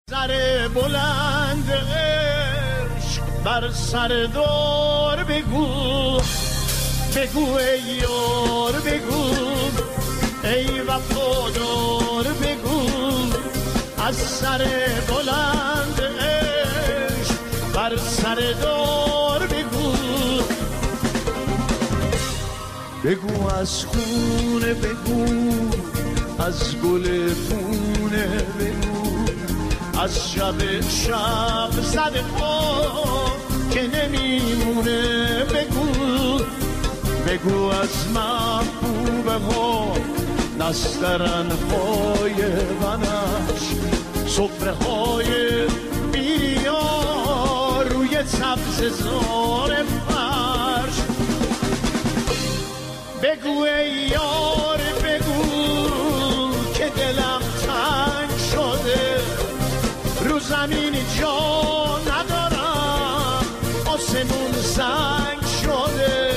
سر بلند عشق بر سر دار بگو، بگو ای یار بگو، ای وفادار بگو، از سر بلند عشق بر سر دار بگو، بگو از خونه بگو، از گل پونه بگو، از شب زده ها که نمیمونه بگو، بگو از محبوبه ها نسترن های بنش، صفره های بیریا روی سبز زار فرش، بگو ای یار بگو که دلم تنگ شده، رو زمین جا ندارم آسمون سنگ شده،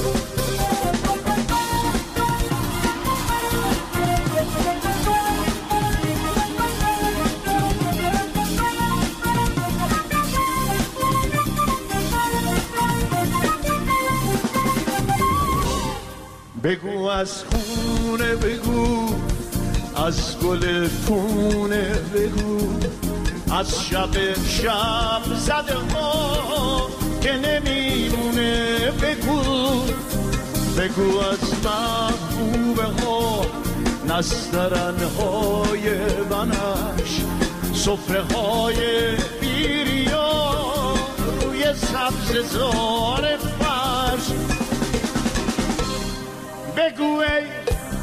بگو از خونه بگو، از گل پونه بگو، از شب زده ها که نمیمونه بگو، بگو از محبوبه ها نسترن های بنش، صفره های بیریا روی سبز زار فرش، بگو ای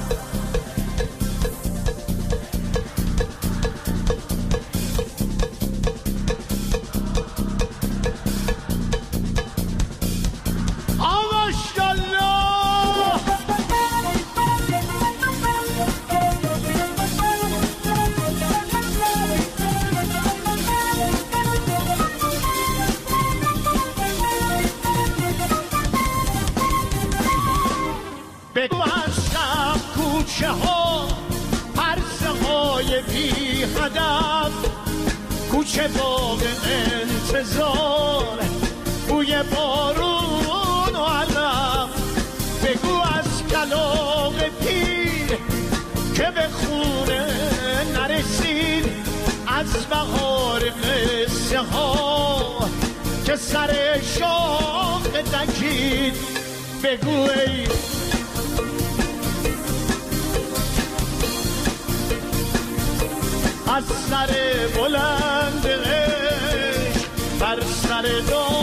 بگو از شب کوچه ها پرسه های بی هدف، کوچه باغ انتظار بوی بارون و علف، بگو از کلاغ پیر که به خونه نرسید، از بهار قصه ها که سر شاخ دکید، بگو ای از سر بلند عشق بر سر دار